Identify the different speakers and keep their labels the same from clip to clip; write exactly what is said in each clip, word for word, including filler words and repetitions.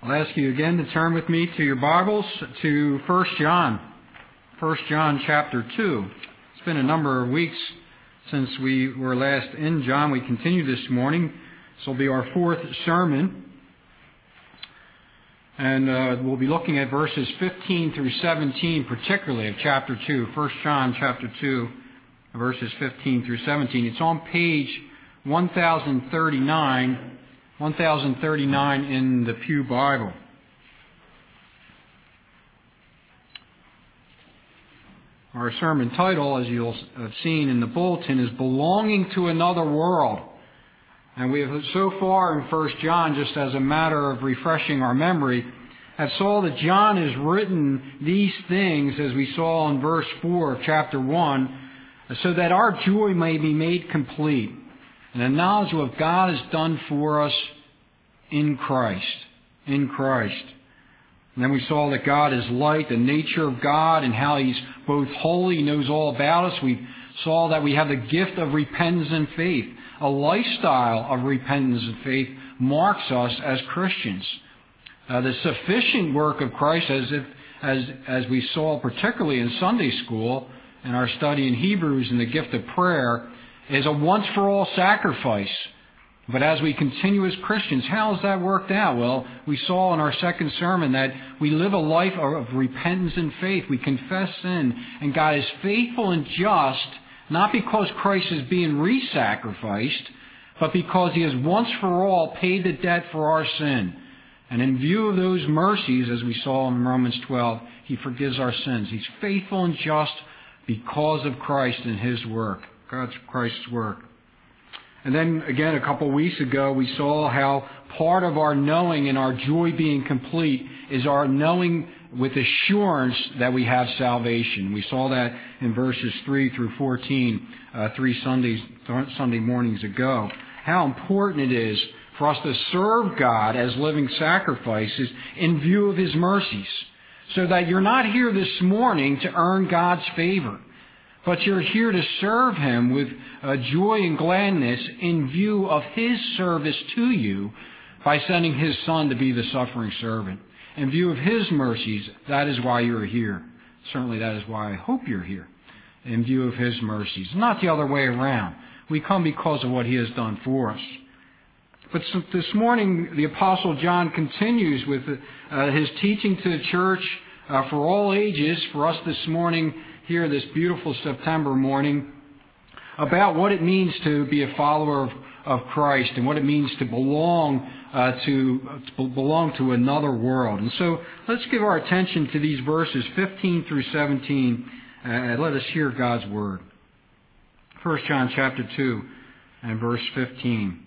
Speaker 1: I'll ask you again to turn with me to your Bibles to First John. First John chapter two. It's been a number of weeks since we were last in John. We continue this morning. This will be our fourth sermon. And uh, we'll be looking at verses fifteen through seventeen, particularly of chapter two. First John chapter two, verses fifteen through seventeen. It's on page one thousand thirty-nine. one thousand thirty-nine in the Pew Bible. Our sermon title, as you'll have seen in the bulletin, is Belonging to Another World. And we have so far in First John, just as a matter of refreshing our memory, have saw that John has written these things, as we saw in verse four of chapter one, so that our joy may be made complete. And the knowledge of what God has done for us in Christ. In Christ. And then we saw that God is light, the nature of God, and how He's both holy, He knows all about us. We saw that we have the gift of repentance and faith. A lifestyle of repentance and faith marks us as Christians. Uh, the sufficient work of Christ, as if, as as we saw particularly in Sunday school, in our study in Hebrews and the gift of prayer, is a once-for-all sacrifice. But as we continue as Christians, how has that worked out? Well, we saw in our second sermon that we live a life of repentance and faith. We confess sin, and God is faithful and just, not because Christ is being re-sacrificed, but because He has once for all paid the debt for our sin. And in view of those mercies, as we saw in Romans twelve, He forgives our sins. He's faithful and just because of Christ and His work. God's Christ's work. And then again, a couple of weeks ago, we saw how part of our knowing and our joy being complete is our knowing with assurance that we have salvation. We saw that in verses three through fourteen, uh, three Sundays, Sunday mornings ago. How important it is for us to serve God as living sacrifices in view of His mercies, so that you're not here this morning to earn God's favor, but you're here to serve Him with uh, joy and gladness in view of His service to you by sending His Son to be the suffering servant. In view of His mercies, that is why you're here. Certainly that is why I hope you're here. In view of His mercies. Not the other way around. We come because of what He has done for us. But this morning, the Apostle John continues with uh, his teaching to the church uh, for all ages, for us this morning, here this beautiful September morning, about what it means to be a follower of, of Christ and what it means to belong uh, to, to belong to another world. And so let's give our attention to these verses fifteen through seventeen uh, and let us hear God's word. First John chapter two and verse fifteen.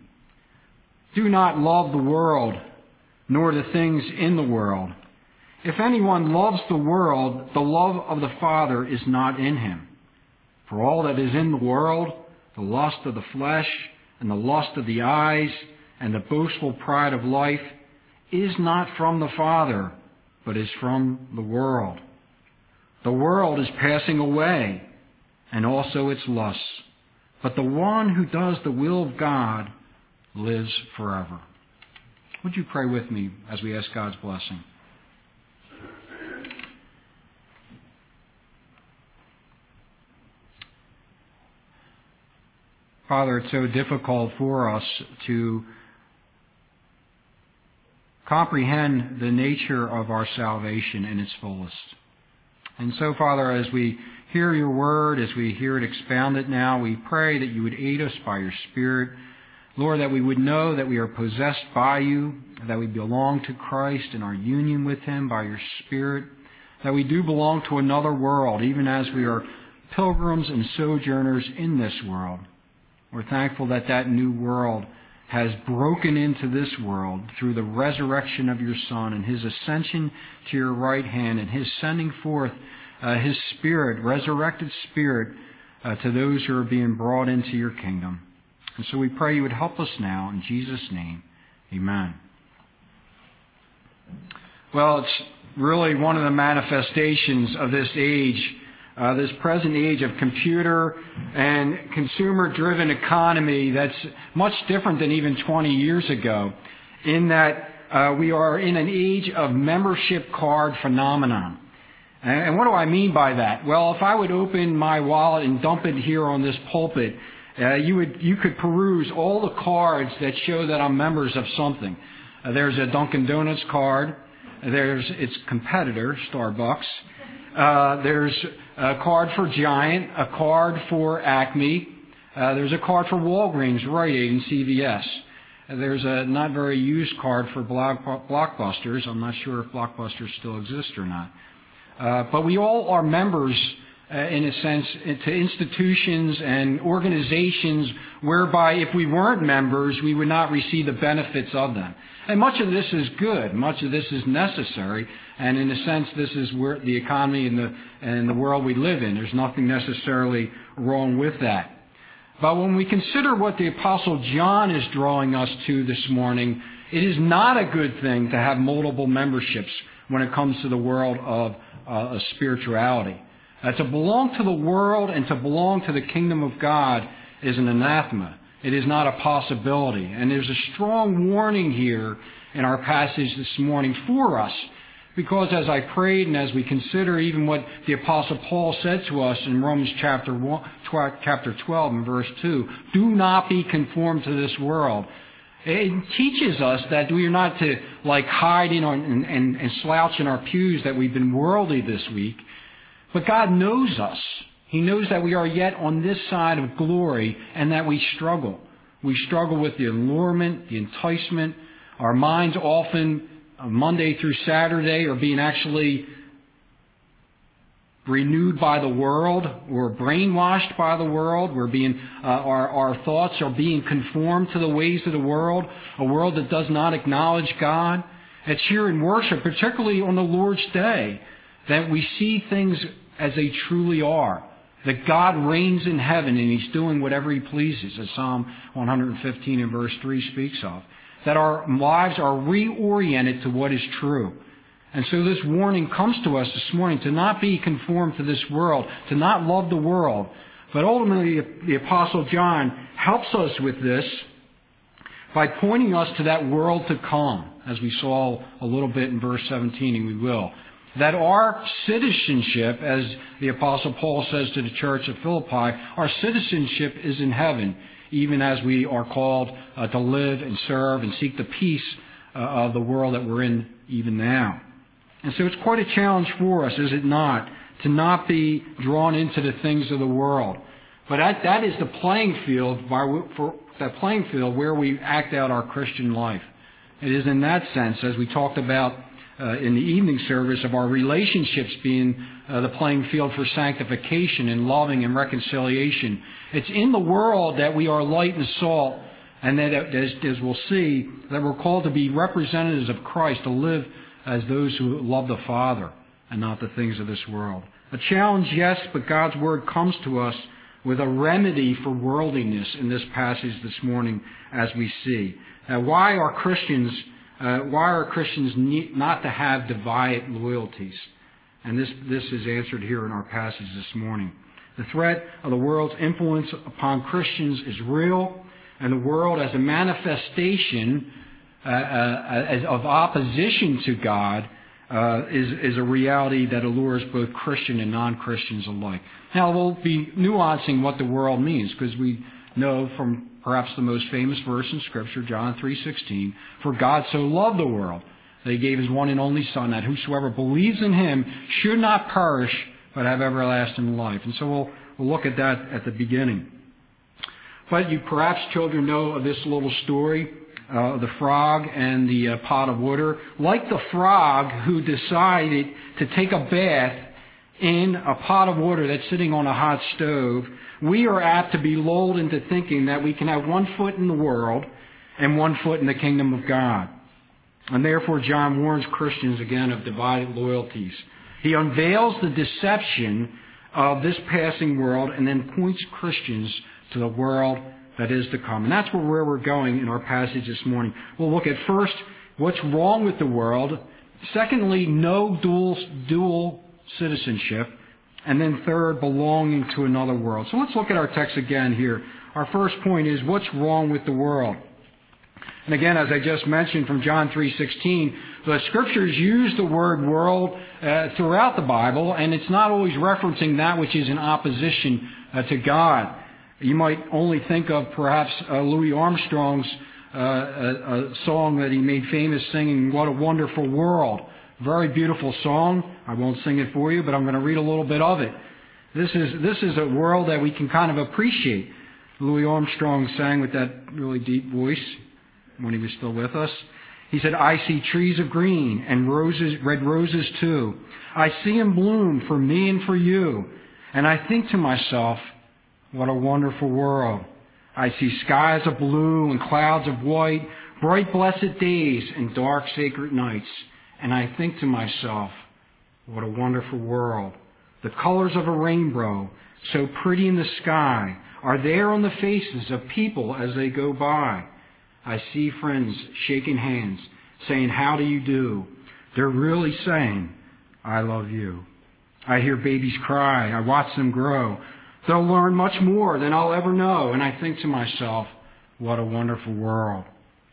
Speaker 1: Do not love the world, nor the things in the world. If anyone loves the world, the love of the Father is not in him. For all that is in the world, the lust of the flesh, and the lust of the eyes, and the boastful pride of life, is not from the Father, but is from the world. The world is passing away, and also its lusts. But the one who does the will of God lives forever. Would you pray with me as we ask God's blessing? Father, it's so difficult for us to comprehend the nature of our salvation in its fullest. And so, Father, as we hear your word, as we hear it expounded now, we pray that you would aid us by your Spirit. Lord, that we would know that we are possessed by you, that we belong to Christ in our union with Him by your Spirit, that we do belong to another world, even as we are pilgrims and sojourners in this world. We're thankful that that new world has broken into this world through the resurrection of your Son and His ascension to your right hand and His sending forth uh, His Spirit, resurrected Spirit, uh, to those who are being brought into your kingdom. And so we pray you would help us now in Jesus' name. Amen. Well, it's really one of the manifestations of this age, uh, this present age of computer and consumer-driven economy that's much different than even twenty years ago, in that uh, we are in an age of membership card phenomenon. And what do I mean by that? Well, if I would open my wallet and dump it here on this pulpit, uh, you would you could peruse all the cards that show that I'm members of something. Uh, there's a Dunkin' Donuts card. There's its competitor, Starbucks. Uh, there's a card for Giant, a card for Acme. Uh, there's a card for Walgreens, Rite Aid, and C V S. Uh, there's a not very used card for Block- Blockbusters. I'm not sure if Blockbusters still exists or not. Uh, but we all are members, uh, in a sense, to institutions and organizations whereby if we weren't members, we would not receive the benefits of them. And much of this is good. Much of this is necessary. And in a sense, this is where the economy and the, and the world we live in. There's nothing necessarily wrong with that. But when we consider what the Apostle John is drawing us to this morning, it is not a good thing to have multiple memberships when it comes to the world of uh, spirituality. Uh, to belong to the world and to belong to the kingdom of God is an anathema. It is not a possibility. And there's a strong warning here in our passage this morning for us. Because as I prayed and as we consider even what the Apostle Paul said to us in Romans chapter one, chapter twelve and verse two, do not be conformed to this world. It teaches us that we are not to like hide in on, and, and, and slouch in our pews that we've been worldly this week. But God knows us. He knows that we are yet on this side of glory and that we struggle. We struggle with the allurement, the enticement. Our minds often, Monday through Saturday, are being actually renewed by the world. We're brainwashed by the world. We're being, uh, our, our thoughts are being conformed to the ways of the world, a world that does not acknowledge God. It's here in worship, particularly on the Lord's Day, that we see things as they truly are. That God reigns in heaven and He's doing whatever He pleases, as Psalm one fifteen and verse three speaks of. That our lives are reoriented to what is true. And so this warning comes to us this morning to not be conformed to this world, to not love the world. But ultimately, the Apostle John helps us with this by pointing us to that world to come, as we saw a little bit in verse seventeen, and we will. That our citizenship, as the Apostle Paul says to the church of Philippi, our citizenship is in heaven, even as we are called uh, to live and serve and seek the peace uh, of the world that we're in even now. And so it's quite a challenge for us, is it not, to not be drawn into the things of the world. But that, that is the playing field by, for that playing field where we act out our Christian life. It is in that sense, as we talked about uh, in the evening service, of our relationships being uh, the playing field for sanctification and loving and reconciliation. It's in the world that we are light and salt, and that, as, as we'll see, that we're called to be representatives of Christ, to live as those who love the Father and not the things of this world. A challenge, yes, but God's Word comes to us with a remedy for worldliness in this passage this morning, as we see. Uh, why are Christians, uh, why are Christians need not to have divided loyalties? And this, this is answered here in our passage this morning. The threat of the world's influence upon Christians is real, and the world as a manifestation Uh, uh, as of opposition to God uh, is, is a reality that allures both Christian and non-Christians alike. Now, we'll be nuancing what the world means, because we know from perhaps the most famous verse in Scripture, John three sixteen, for God so loved the world that He gave His one and only Son, that whosoever believes in Him should not perish, but have everlasting life. And so we'll, we'll look at that at the beginning. But you perhaps, children, know of this little story, Uh, the frog and the uh, pot of water. Like the frog who decided to take a bath in a pot of water that's sitting on a hot stove, we are apt to be lulled into thinking that we can have one foot in the world and one foot in the kingdom of God. And therefore, John warns Christians again of divided loyalties. He unveils the deception of this passing world and then points Christians to the world that is to come. And that's where we're going in our passage this morning. We'll look at first what's wrong with the world. Secondly, no dual, dual citizenship. And then third, belonging to another world. So let's look at our text again here. Our first point is what's wrong with the world. And again, as I just mentioned from John three sixteen, the Scriptures use the word world uh, throughout the Bible, and it's not always referencing that which is in opposition uh, to God. You might only think of perhaps uh, Louis Armstrong's uh, a, a song that he made famous singing, "What a Wonderful World." Very beautiful song. I won't sing it for you, but I'm going to read a little bit of it. This is this is a world that we can kind of appreciate. Louis Armstrong sang with that really deep voice when he was still with us. He said, "I see trees of green and roses, red roses too. I see them bloom for me and for you. And I think to myself, what a wonderful world. I see skies of blue and clouds of white, bright blessed days and dark sacred nights. And I think to myself, what a wonderful world. The colors of a rainbow, so pretty in the sky, are there on the faces of people as they go by. I see friends shaking hands, saying, 'How do you do?' They're really saying, 'I love you.' I hear babies cry. I watch them grow. They'll learn much more than I'll ever know. And I think to myself, what a wonderful world."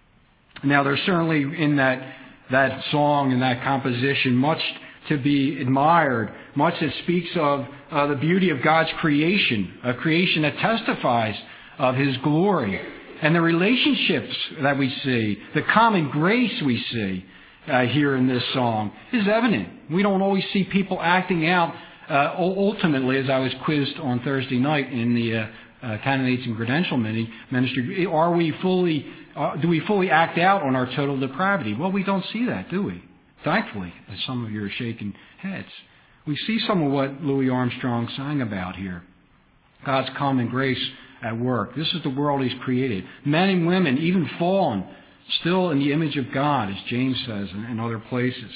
Speaker 1: Now, there's certainly in that, that song and that composition much to be admired, much that speaks of uh, the beauty of God's creation, a creation that testifies of His glory. And the relationships that we see, the common grace we see uh, here in this song is evident. We don't always see people acting out uh, ultimately, as I was quizzed on Thursday night in the uh, uh, Candidates and Credential Ministry, are we fully, uh, do we fully act out on our total depravity? Well, we don't see that, do we? Thankfully, as some of you are shaking heads. We see some of what Louis Armstrong sang about here. God's common grace at work. This is the world He's created. Men and women, even fallen, still in the image of God, as James says in, in other places.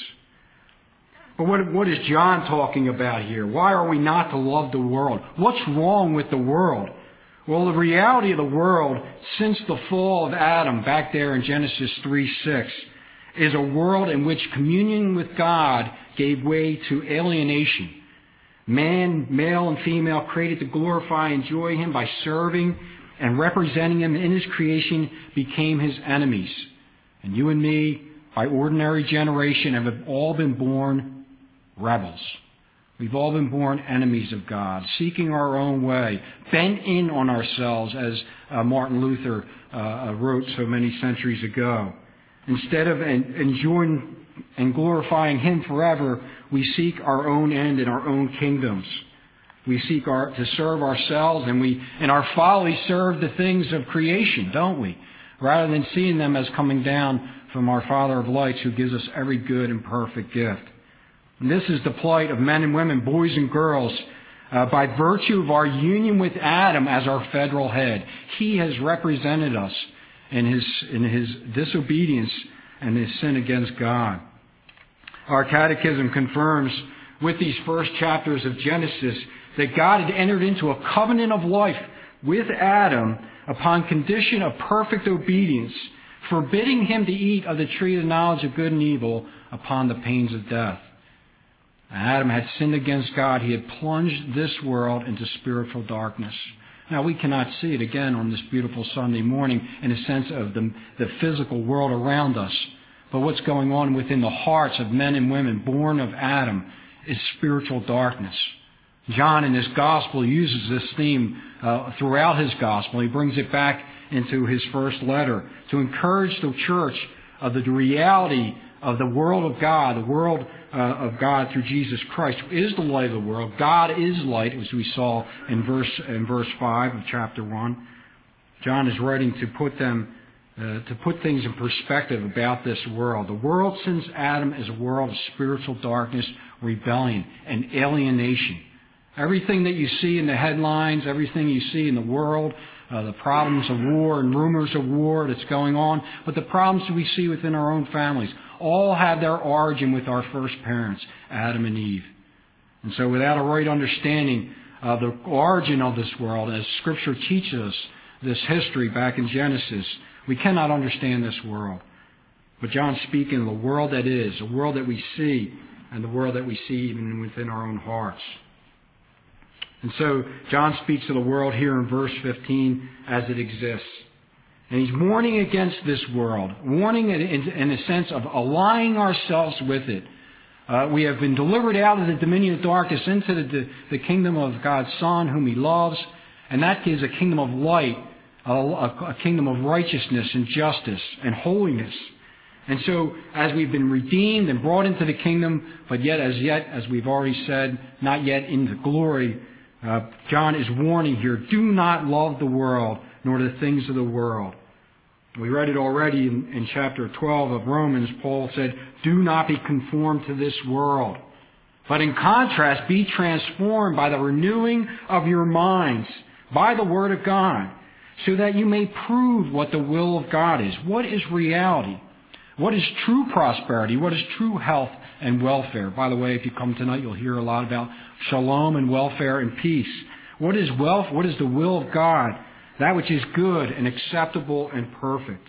Speaker 1: But what, what is John talking about here? Why are we not to love the world? What's wrong with the world? Well, the reality of the world since the fall of Adam, back there in Genesis three six, is a world in which communion with God gave way to alienation. Man, male and female, created to glorify and enjoy Him by serving and representing Him in His creation, became His enemies. And you and me, by ordinary generation, have all been born rebels. We've all been born enemies of God, seeking our own way, bent in on ourselves, as uh, Martin Luther uh, wrote so many centuries ago. Instead of en- enjoying and glorifying Him forever, we seek our own end in our own kingdoms. We seek our, to serve ourselves, and we, in our folly, serve the things of creation, don't we? Rather than seeing them as coming down from our Father of lights, who gives us every good and perfect gift. And this is the plight of men and women, boys and girls, uh, by virtue of our union with Adam as our federal head. He has represented us in his in his disobedience and his sin against God. Our catechism confirms with these first chapters of Genesis that God had entered into a covenant of life with Adam upon condition of perfect obedience, forbidding him to eat of the tree of the knowledge of good and evil upon the pains of death. Adam had sinned against God. He had plunged this world into spiritual darkness. Now, we cannot see it again on this beautiful Sunday morning in a sense of the, the physical world around us. But what's going on within the hearts of men and women born of Adam is spiritual darkness. John in his gospel uses this theme uh, throughout his gospel. He brings it back into his first letter to encourage the church of the reality of the world of God, the world uh, of God through Jesus Christ, who is the light of the world. God is light, as we saw in verse in verse five of chapter one. John is writing to put them uh, to put things in perspective about this world. The world since Adam is a world of spiritual darkness, rebellion, and alienation. Everything that you see in the headlines, everything you see in the world, uh, the problems of war and rumors of war that's going on, but the problems we see within our own families, all have their origin with our first parents, Adam and Eve. And so without a right understanding of the origin of this world, as Scripture teaches us this history back in Genesis, we cannot understand this world. But John's speaking of the world that is, the world that we see, and the world that we see even within our own hearts. And so John speaks of the world here in verse fifteen as it exists. And he's warning against this world, warning in, in, in a sense of aligning ourselves with it. Uh, we have been delivered out of the dominion of darkness into the, the, the kingdom of God's Son, whom he loves. And that is a kingdom of light, a, a, a kingdom of righteousness and justice and holiness. And so, as we've been redeemed and brought into the kingdom, but yet as yet, as we've already said, not yet into glory, uh, John is warning here, do not love the world, nor the things of the world. We read it already in, in chapter twelve of Romans. Paul said, do not be conformed to this world, but in contrast, be transformed by the renewing of your minds, by the Word of God, so that you may prove what the will of God is. What is reality? What is true prosperity? What is true health and welfare? By the way, if you come tonight, you'll hear a lot about shalom and welfare and peace. What is wealth? What is the will of God? That which is good and acceptable and perfect.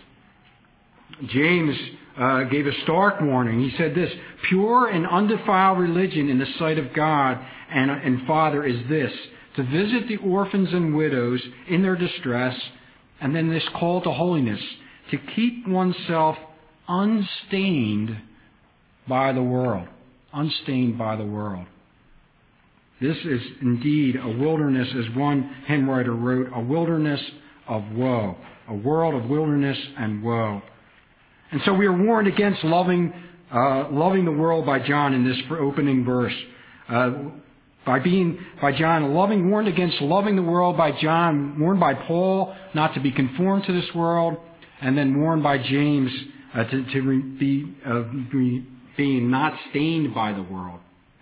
Speaker 1: James uh, gave a stark warning. He said this, pure and undefiled religion in the sight of God and, and Father is this, to visit the orphans and widows in their distress, and then this call to holiness, to keep oneself unstained by the world. Unstained by the world. This is indeed a wilderness, as one hymn writer wrote, a wilderness of woe. A world of wilderness and woe. And so we are warned against loving uh, loving the world by John in this opening verse. Uh, by being, by John, loving, warned against loving the world by John, warned by Paul not to be conformed to this world, and then warned by James uh, to, to re, be, uh, be being not stained by the world.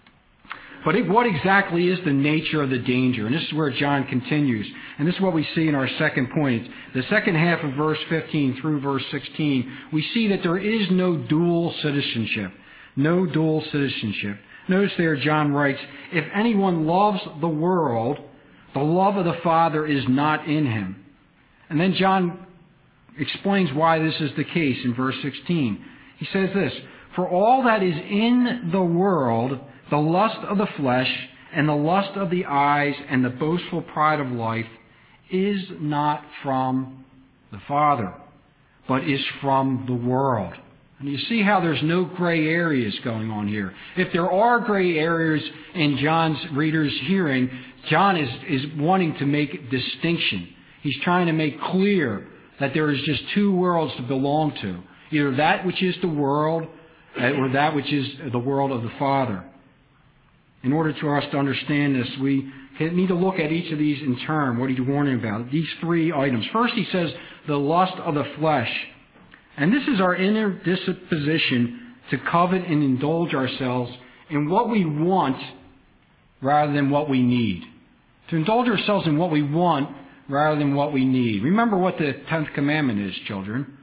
Speaker 1: But it, what exactly is the nature of the danger? And this is where John continues. And this is what we see in our second point. The second half of verse fifteen through verse sixteen, we see that there is no dual citizenship. No dual citizenship. Notice there John writes, if anyone loves the world, the love of the Father is not in him. And then John explains why this is the case in verse sixteen. He says this, for all that is in the world, the lust of the flesh and the lust of the eyes and the boastful pride of life is not from the Father, but is from the world. And you see how there's no gray areas going on here. If there are gray areas in John's readers' hearing, John is, is wanting to make distinction. He's trying to make clear that there is just two worlds to belong to. Either that which is the world or that which is the world of the Father. In order for us to understand this, we need to look at each of these in turn. What he's warning about. These three items. First, he says, the lust of the flesh. And this is our inner disposition to covet and indulge ourselves in what we want rather than what we need. To indulge ourselves in what we want rather than what we need. Remember what the tenth commandment is, children.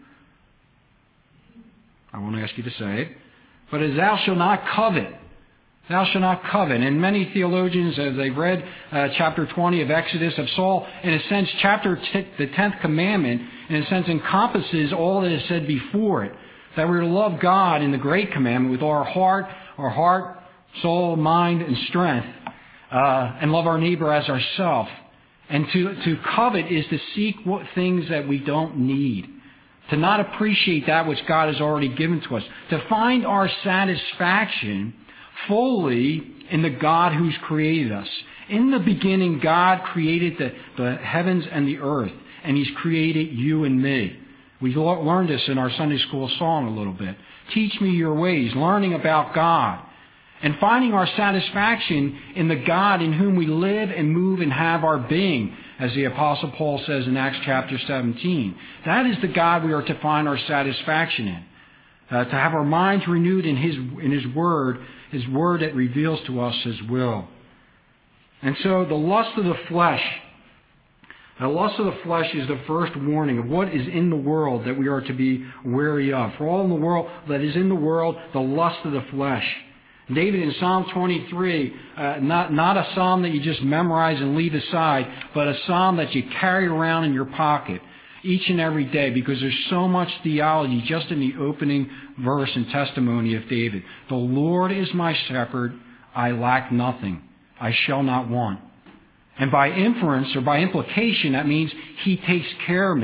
Speaker 1: I won't ask you to say it. But as thou shalt not covet. Thou shalt not covet. And many theologians, as they've read uh, chapter twenty of Exodus, have saw, in a sense, chapter t- the tenth commandment, in a sense, encompasses all that is said before it. That we're to love God in the great commandment with all our heart, our heart, soul, mind, and strength, uh, and love our neighbor as ourselves. And to, to covet is to seek what things that we don't need. To not appreciate that which God has already given to us. To find our satisfaction fully in the God who's created us. In the beginning, God created the, the heavens and the earth, and He's created you and me. We learned this in our Sunday school song a little bit. Teach me your ways, learning about God, and finding our satisfaction in the God in whom we live and move and have our being, as the Apostle Paul says in Acts chapter seventeen. That is the God we are to find our satisfaction in. Uh, to have our minds renewed in His in His Word, His Word that reveals to us His will. And so the lust of the flesh, the lust of the flesh is the first warning of what is in the world that we are to be wary of. For all in the world that is in the world, the lust of the flesh. David in Psalm twenty-three, uh, not, not a psalm that you just memorize and leave aside, but a psalm that you carry around in your pocket each and every day, because there's so much theology just in the opening verse and testimony of David. The Lord is my shepherd, I lack nothing, I shall not want. And by inference or by implication, that means He takes care of me.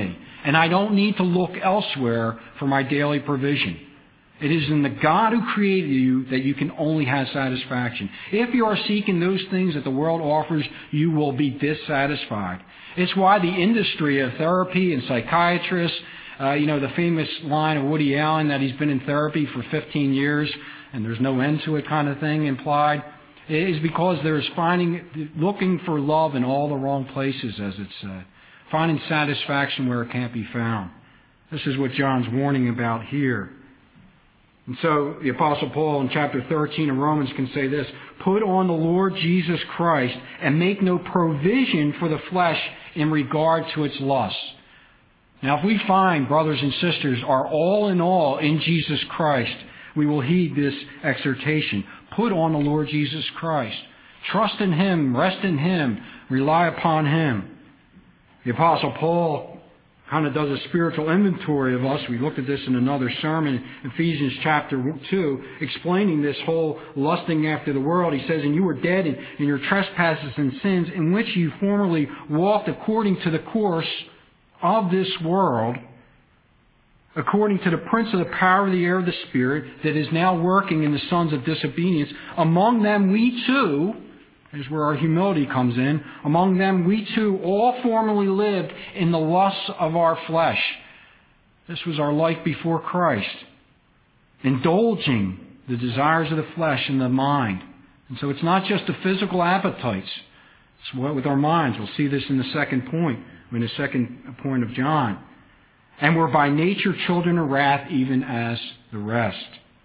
Speaker 1: And I don't need to look elsewhere for my daily provision. It is in the God who created you that you can only have satisfaction. If you are seeking those things that the world offers, you will be dissatisfied. It's why the industry of therapy and psychiatrists, uh, you know, the famous line of Woody Allen that he's been in therapy for fifteen years and there's no end to it kind of thing implied, is because there's finding, looking for love in all the wrong places, as it's said. Finding satisfaction where it can't be found. This is what John's warning about here. And so the Apostle Paul in chapter thirteen of Romans can say this, put on the Lord Jesus Christ and make no provision for the flesh in regard to its lusts. Now if we find brothers and sisters are all in all in Jesus Christ, we will heed this exhortation. Put on the Lord Jesus Christ. Trust in Him, rest in Him, rely upon Him. The Apostle Paul kind of does a spiritual inventory of us. We looked at this in another sermon, Ephesians chapter two, explaining this whole lusting after the world. He says, and you were dead in, in your trespasses and sins, in which you formerly walked according to the course of this world, according to the prince of the power of the air of the Spirit, that is now working in the sons of disobedience. Among them we too, is where our humility comes in. Among them we too all formerly lived in the lusts of our flesh. This was our life before Christ. Indulging the desires of the flesh and the mind. And so it's not just the physical appetites. It's what with our minds. We'll see this in the second point, in the second point of John. And we're by nature children of wrath, even as the rest.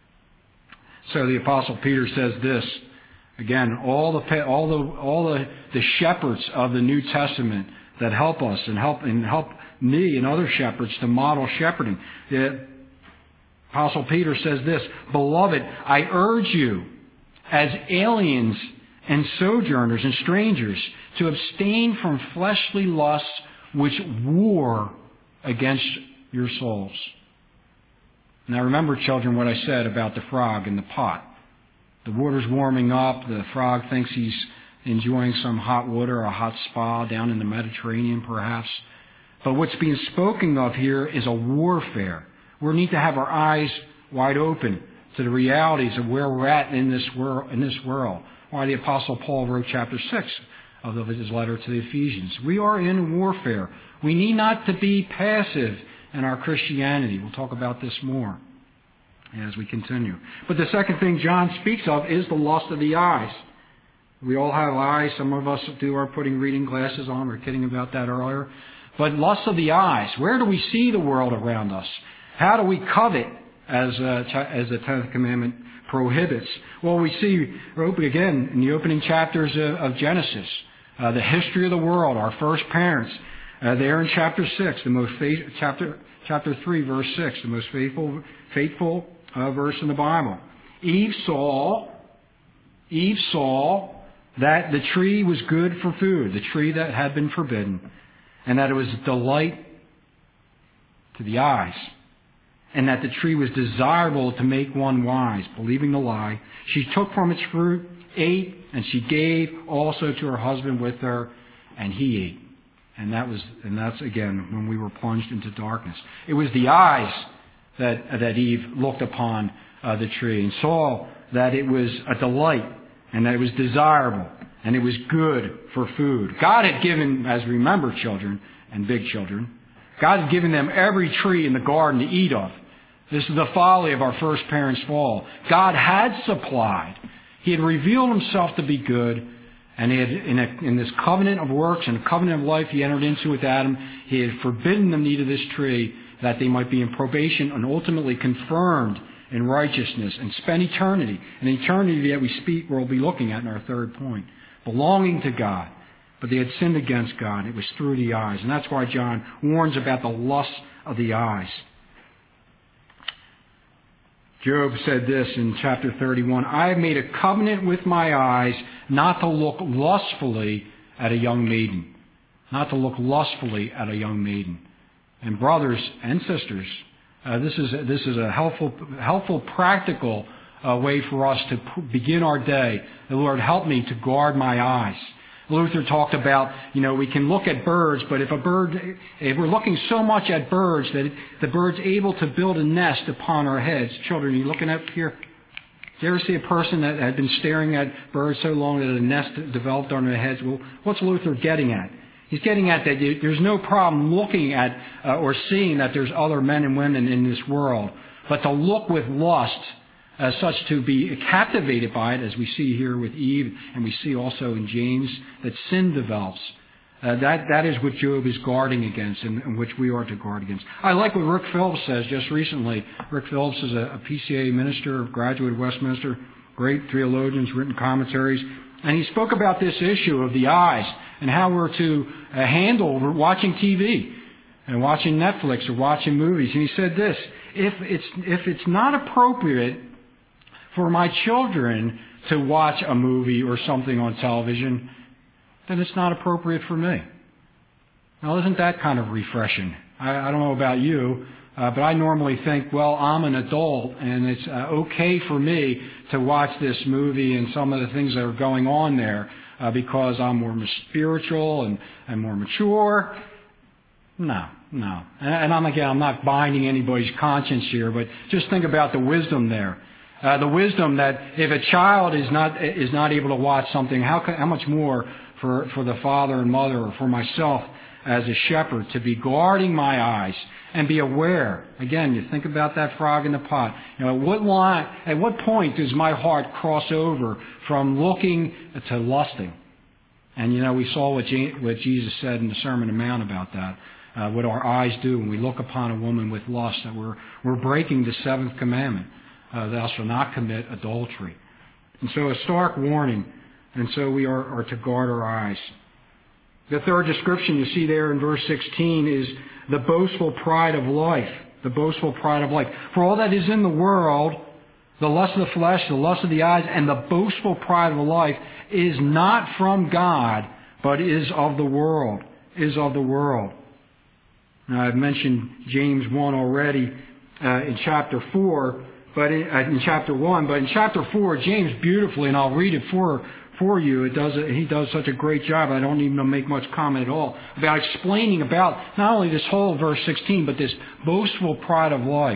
Speaker 1: So the Apostle Peter says this. Again, all the all the all the, the shepherds of the New Testament that help us and help and help me and other shepherds to model shepherding. The Apostle Peter says this, beloved, I urge you as aliens and sojourners and strangers to abstain from fleshly lusts which war against your souls. Now remember, children, what I said about the frog in the pot. The water's warming up. The frog thinks he's enjoying some hot water, a hot spa down in the Mediterranean perhaps. But what's being spoken of here is a warfare. We need to have our eyes wide open to the realities of where we're at in this world. In this world. Why the Apostle Paul wrote chapter six of his letter to the Ephesians. We are in warfare. We need not to be passive in our Christianity. We'll talk about this more as we continue. But the second thing John speaks of is the lust of the eyes. We all have eyes. Some of us do are putting reading glasses on. We were kidding about that earlier. But lust of the eyes. Where do we see the world around us? How do we covet as uh, as the tenth commandment prohibits? Well, we see again in the opening chapters of, of Genesis, uh, the history of the world, our first parents. Uh, there in chapter six, the most faith, chapter chapter three, verse six, the most faithful faithful uh, verse in the Bible. Eve saw, Eve saw that the tree was good for food, the tree that had been forbidden, and that it was a delight to the eyes, and that the tree was desirable to make one wise. Believing the lie, she took from its fruit, ate, and she gave also to her husband with her, and he ate. And that was, and that's again when we were plunged into darkness. It was the eyes that that Eve looked upon uh, the tree and saw that it was a delight and that it was desirable and it was good for food. God had given, as remember, children and big children, God had given them every tree in the garden to eat of. This is the folly of our first parents' fall. God had supplied. He had revealed Himself to be good. And he had, in, a, in this covenant of works and a covenant of life he entered into with Adam, he had forbidden them to eat of this tree that they might be in probation and ultimately confirmed in righteousness and spend eternity. An eternity that we speak, we'll be looking at in our third point. Belonging to God. But they had sinned against God. It was through the eyes. And that's why John warns about the lust of the eyes. Job said this in chapter thirty-one, I have made a covenant with my eyes not to look lustfully at a young maiden. Not to look lustfully at a young maiden. And brothers and sisters, uh, this is this is a helpful, helpful, practical uh, way for us to p- begin our day. The Lord help me to guard my eyes. Luther talked about, you know, we can look at birds, but if a bird, if we're looking so much at birds that the bird's able to build a nest upon our heads. Children, are you looking up here? Did you ever see a person that had been staring at birds so long that a nest developed on their heads? Well, what's Luther getting at? He's getting at that there's no problem looking at uh, or seeing that there's other men and women in this world, but to look with lust as such to be captivated by it, as we see here with Eve, and we see also in James that sin develops. Uh, that that is what Job is guarding against, and, and which we are to guard against. I like what Rick Phillips says just recently. Rick Phillips is a, a P C A minister, graduate of Westminster, great theologian, written commentaries, and he spoke about this issue of the eyes and how we're to uh, handle watching T V and watching Netflix or watching movies. And he said this: if it's if it's not appropriate for my children to watch a movie or something on television, then it's not appropriate for me. Now, isn't that kind of refreshing? I, I don't know about you, uh, but I normally think, well, I'm an adult, and it's uh, okay for me to watch this movie and some of the things that are going on there uh, because I'm more spiritual and, and more mature. No, no. And, and I'm again, I'm not binding anybody's conscience here, but just think about the wisdom there. Uh, the wisdom that if a child is not is not able to watch something, how can, how much more for for the father and mother or for myself as a shepherd to be guarding my eyes and be aware. Again, you think about that frog in the pot. You know, at what line, at what point does my heart cross over from looking to lusting? And you know, we saw what, Je- what Jesus said in the Sermon on the Mount about that. Uh, what our eyes do when we look upon a woman with lust, that we're we're breaking the seventh commandment. Uh, thou shalt not commit adultery. And so a stark warning. And so we are, are to guard our eyes. The third description you see there in verse sixteen is the boastful pride of life. The boastful pride of life. For all that is in the world, the lust of the flesh, the lust of the eyes, and the boastful pride of life is not from God, but is of the world. Is of the world. Now, I've mentioned James one already uh, in chapter four. But in, uh, in chapter one, but in chapter four, James beautifully, and I'll read it for for you. It does. He does such a great job. I don't even make much comment at all about explaining about not only this whole verse sixteen, but this boastful pride of life.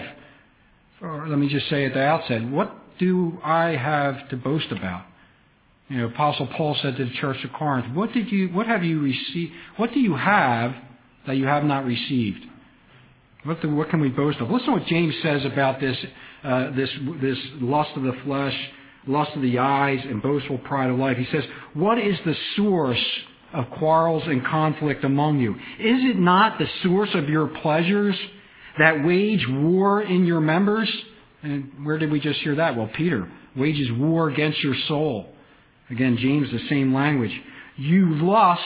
Speaker 1: Or let me just say at the outset, what do I have to boast about? You know, Apostle Paul said to the church of Corinth, "What did you? What have you received? What do you have that you have not received? What, the, what can we boast of?" Listen to what James says about this. Uh, this this lust of the flesh, lust of the eyes, and boastful pride of life. He says, "What is the source of quarrels and conflict among you? Is it not the source of your pleasures that wage war in your members?" And where did we just hear that? Well, Peter wages war against your soul. Again, James, the same language. "You lust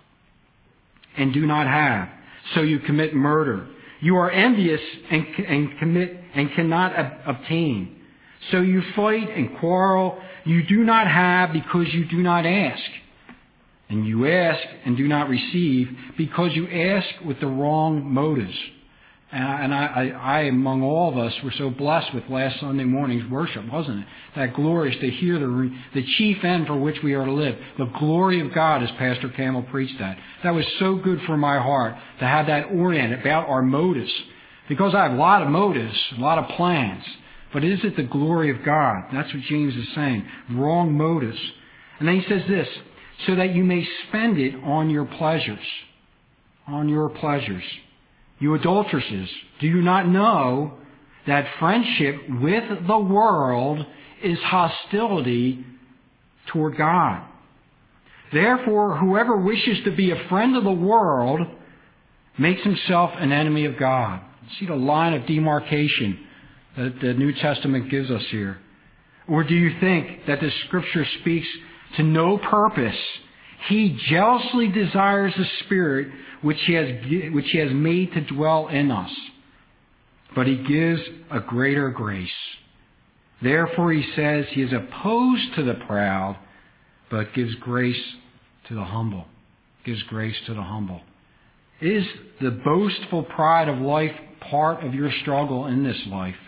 Speaker 1: and do not have, so you commit murder. You are envious and, and commit and cannot ob- obtain. So you fight and quarrel. You do not have because you do not ask. And you ask and do not receive because you ask with the wrong motives." And I, and I, I, I, among all of us, were so blessed with last Sunday morning's worship, wasn't it? That glorious to hear the re, the chief end for which we are to live. The glory of God, as Pastor Campbell preached that. That was so good for my heart to have that oriented about our motives. Because I have a lot of motives, a lot of plans. But is it the glory of God? That's what James is saying. Wrong motives. And then he says this, "So that you may spend it on your pleasures." On your pleasures. "You adulteresses, do you not know that friendship with the world is hostility toward God? Therefore, whoever wishes to be a friend of the world makes himself an enemy of God." See the line of demarcation that the New Testament gives us here. Or do you think that the Scripture speaks to no purpose? He jealously desires the Spirit which he has which he has made to dwell in us. But he gives a greater grace. Therefore he says he is opposed to the proud, but gives grace to the humble. Gives grace to the humble. Is the boastful pride of life part of your struggle in this life?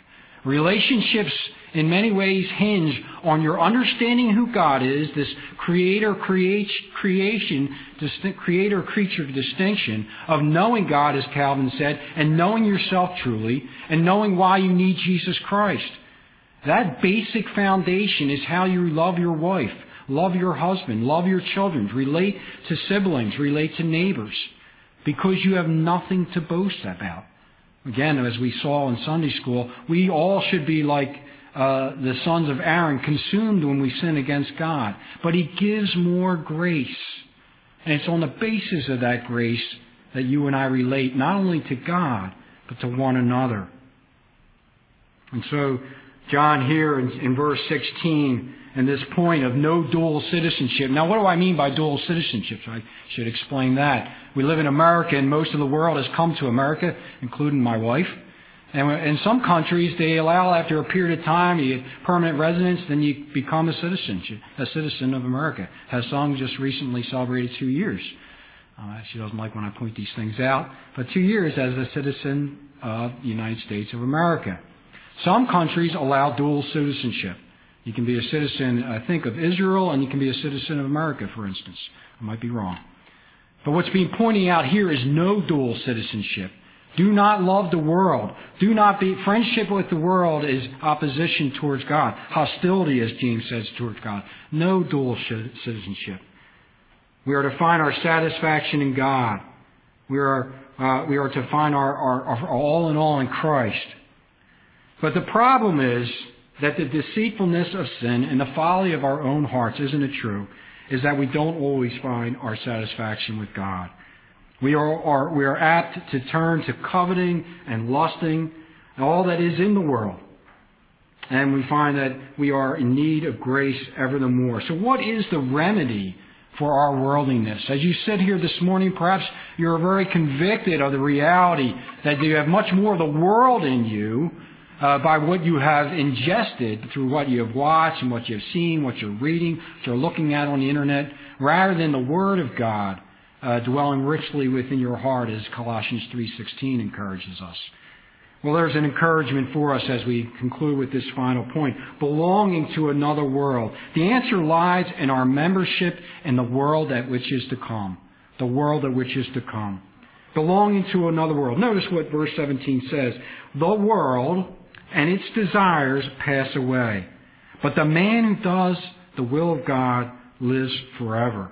Speaker 1: Relationships in many ways hinge on your understanding who God is, this creator creation, creator creature distinction of knowing God, as Calvin said, and knowing yourself truly, and knowing why you need Jesus Christ. That basic foundation is how you love your wife, love your husband, love your children, relate to siblings, relate to neighbors, because you have nothing to boast about. Again, as we saw in Sunday school, we all should be like uh, the sons of Aaron, consumed when we sin against God. But He gives more grace. And it's on the basis of that grace that you and I relate not only to God, but to one another. And so, John here in, in verse sixteen, and this point of no dual citizenship. Now, what do I mean by dual citizenship? I should explain that. We live in America, and most of the world has come to America, including my wife. And in some countries, they allow after a period of time, you get permanent residence, then you become a citizen, a citizen of America. Hassan just recently celebrated two years. Uh, she doesn't like when I point these things out, but two years as a citizen of the United States of America. Some countries allow dual citizenship. You can be a citizen, I think, of Israel, and you can be a citizen of America, for instance. I might be wrong. But what's being pointed out here is no dual citizenship. Do not love the world. Do not be, friendship with the world is opposition towards God. Hostility, as James says, towards God. No dual citizenship. We are to find our satisfaction in God. We are, uh, we are to find our, our, our all in all in Christ. But the problem is that the deceitfulness of sin and the folly of our own hearts, isn't it true, is that we don't always find our satisfaction with God. We are, are, we are apt to turn to coveting and lusting and all that is in the world. And we find that we are in need of grace ever the more. So what is the remedy for our worldliness? As you sit here this morning, perhaps you're very convicted of the reality that you have much more of the world in you uh, by what you have ingested through what you have watched and what you have seen, what you're reading, what you're looking at on the internet, rather than the Word of God Uh, dwelling richly within your heart, as Colossians three sixteen encourages us. Well, there's an encouragement for us as we conclude with this final point. Belonging to another world. The answer lies in our membership in the world that which is to come. The world that which is to come. Belonging to another world. Notice what verse seventeen says. The world and its desires pass away, but the man who does the will of God lives forever.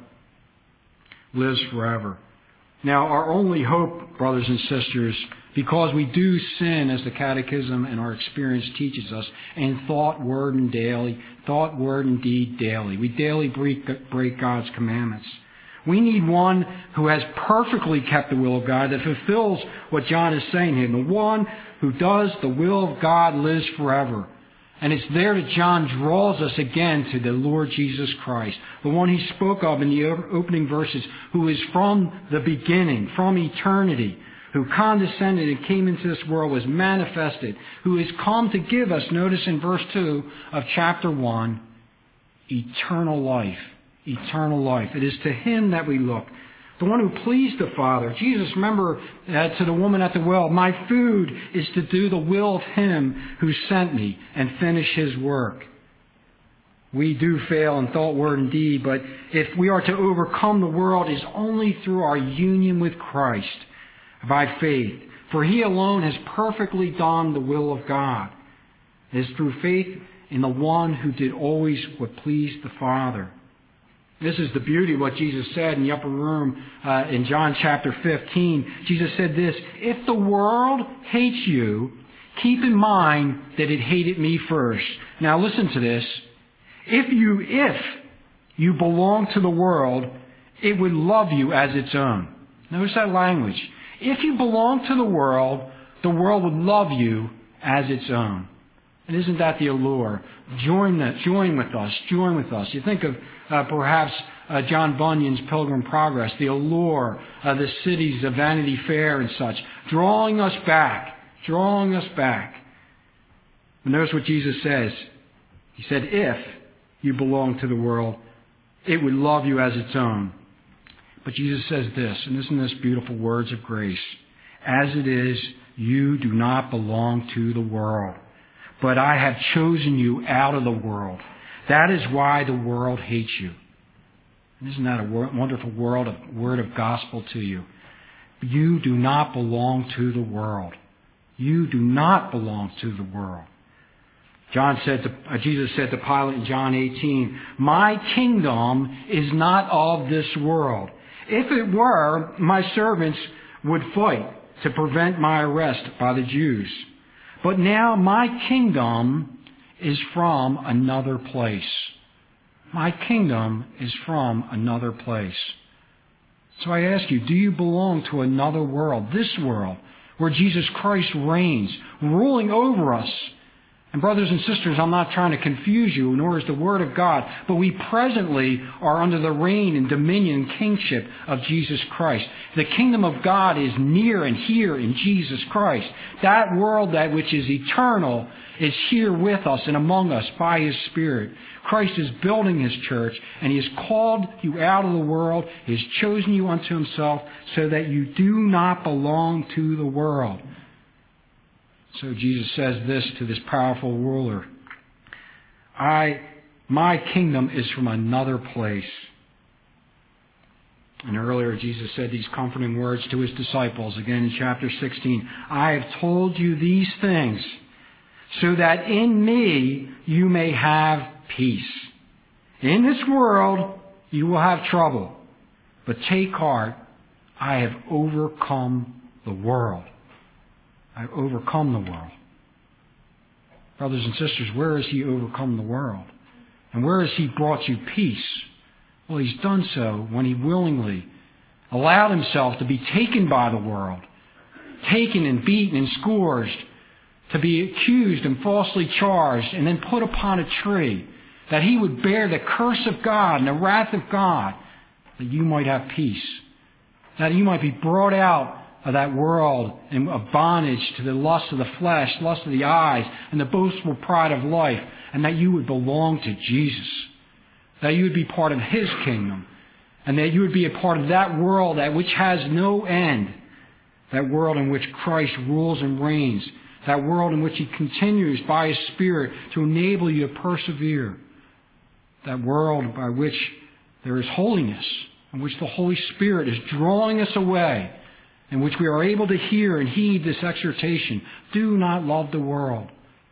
Speaker 1: lives forever. Now, our only hope, brothers and sisters, because we do sin, as the Catechism and our experience teaches us, in thought, word, and daily, thought, word, and deed daily. We daily break, break God's commandments. We need one who has perfectly kept the will of God, that fulfills what John is saying here. The one who does the will of God lives forever. And it's there that John draws us again to the Lord Jesus Christ, the one he spoke of in the opening verses, who is from the beginning, from eternity, who condescended and came into this world, was manifested, who has come to give us, notice in verse two of chapter one, eternal life. Eternal life. It is to him that we look. The one who pleased the Father. Jesus, remember uh, to the woman at the well, my food is to do the will of him who sent me and finish his work. We do fail in thought, word, and deed, but if we are to overcome the world, it is only through our union with Christ by faith. For he alone has perfectly done the will of God. It is through faith in the one who did always what pleased the Father. This is the beauty of what Jesus said in the upper room uh, in John chapter fifteen. Jesus said this, if the world hates you, keep in mind that it hated me first. Now listen to this. If you, if you belong to the world, it would love you as its own. Notice that language. If you belong to the world, the world would love you as its own. And isn't that the allure? Join that, join with us, join with us. You think of uh, perhaps uh, John Bunyan's Pilgrim Progress, the allure of the cities of Vanity Fair and such, drawing us back, drawing us back. And notice what Jesus says. He said, if you belong to the world, it would love you as its own. But Jesus says this, and isn't this beautiful words of grace? As it is, you do not belong to the world, but I have chosen you out of the world. That is why the world hates you. Isn't that a wonderful word of, word of gospel to you? You do not belong to the world. You do not belong to the world. John said to, uh, Jesus said to Pilate in John eighteen, my kingdom is not of this world. If it were, my servants would fight to prevent my arrest by the Jews. But now my kingdom is from another place. My kingdom is from another place. So I ask you, do you belong to another world, this world, where Jesus Christ reigns, ruling over us? And brothers and sisters, I'm not trying to confuse you, nor is the Word of God, but we presently are under the reign and dominion and kingship of Jesus Christ. The kingdom of God is near and here in Jesus Christ. That world that which is eternal is here with us and among us by His Spirit. Christ is building His church, and He has called you out of the world. He has chosen you unto Himself so that you do not belong to the world. So Jesus says this to this powerful ruler. I, my kingdom is from another place. And earlier Jesus said these comforting words to His disciples, again in chapter sixteen. I have told you these things so that in me you may have peace. In this world you will have trouble, but take heart, I have overcome the world. I've overcome the world. Brothers and sisters, where has He overcome the world? And where has He brought you peace? Well, He's done so when He willingly allowed Himself to be taken by the world, taken and beaten and scourged, to be accused and falsely charged, and then put upon a tree, that He would bear the curse of God and the wrath of God, that you might have peace, that you might be brought out of that world and of bondage to the lust of the flesh, lust of the eyes, and the boastful pride of life, and that you would belong to Jesus, that you would be part of His kingdom, and that you would be a part of that world that which has no end, that world in which Christ rules and reigns, that world in which He continues by His Spirit to enable you to persevere, that world by which there is holiness, in which the Holy Spirit is drawing us away, in which we are able to hear and heed this exhortation. Do not love the world.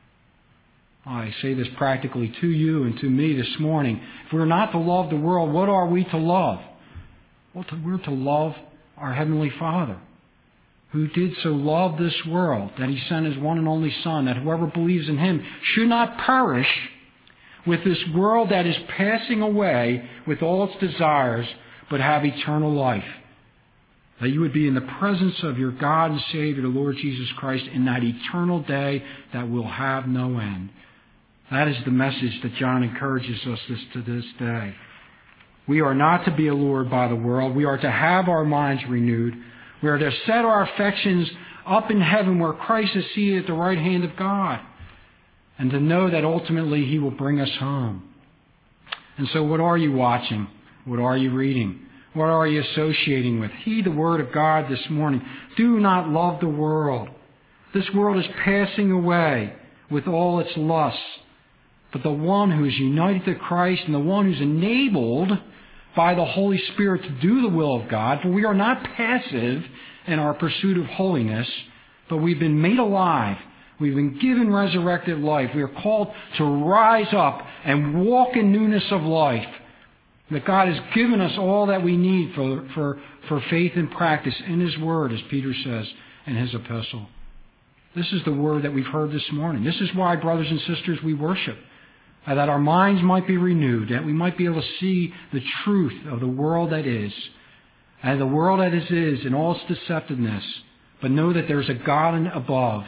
Speaker 1: I say this practically to you and to me this morning. If we're not to love the world, what are we to love? Well, we're to love our Heavenly Father, who did so love this world, that He sent His one and only Son, that whoever believes in Him should not perish with this world that is passing away with all its desires, but have eternal life. That you would be in the presence of your God and Savior, the Lord Jesus Christ, in that eternal day that will have no end. That is the message that John encourages us this, to this day. We are not to be allured by the world. We are to have our minds renewed. We are to set our affections up in heaven where Christ is seated at the right hand of God, and to know that ultimately He will bring us home. And so what are you watching? What are you reading? What are you associating with? Heed the Word of God this morning. Do not love the world. This world is passing away with all its lusts. But the one who is united to Christ and the one who's enabled by the Holy Spirit to do the will of God, for we are not passive in our pursuit of holiness, but we've been made alive. We've been given resurrected life. We are called to rise up and walk in newness of life. That God has given us all that we need for, for, for faith and practice in His Word, as Peter says in his epistle. This is the Word that we've heard this morning. This is why, brothers and sisters, we worship. Uh, that our minds might be renewed, that we might be able to see the truth of the world that is, and the world that is, is in all its deceptiveness, but know that there's a God above,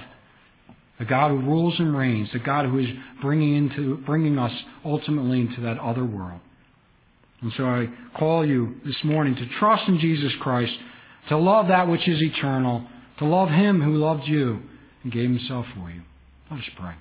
Speaker 1: a God who rules and reigns, a God who is bringing, into, bringing us ultimately into that other world. And so I call you this morning to trust in Jesus Christ, to love that which is eternal, to love Him who loved you and gave Himself for you. Let us pray.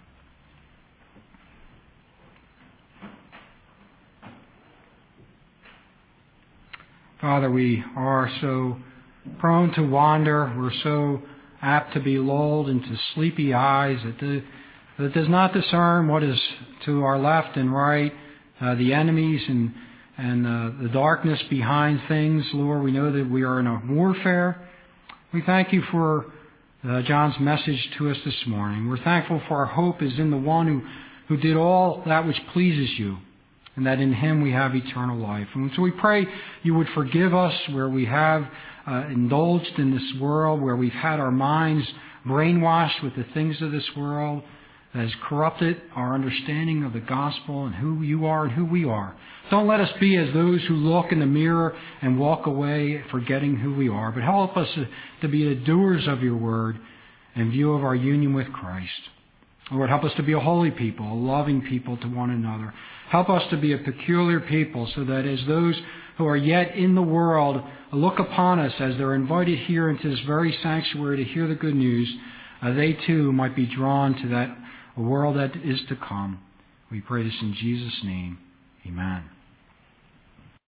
Speaker 1: Father, we are so prone to wander. We're so apt to be lulled into sleepy eyes at the that does not discern what is to our left and right, uh, the enemies and, and uh, the darkness behind things. Lord, we know that we are in a warfare. We thank you for uh, John's message to us this morning. We're thankful for our hope is in the one who, who did all that which pleases you, and that in him we have eternal life. And so we pray you would forgive us where we have uh, indulged in this world, where we've had our minds brainwashed with the things of this world, that has corrupted our understanding of the gospel and who you are and who we are. Don't let us be as those who look in the mirror and walk away forgetting who we are, but help us to, to be the doers of your word in view of our union with Christ. Lord, help us to be a holy people, a loving people to one another. Help us to be a peculiar people so that as those who are yet in the world look upon us as they're invited here into this very sanctuary to hear the good news, uh, they too might be drawn to that world that is to come. We pray this in Jesus' name. Amen.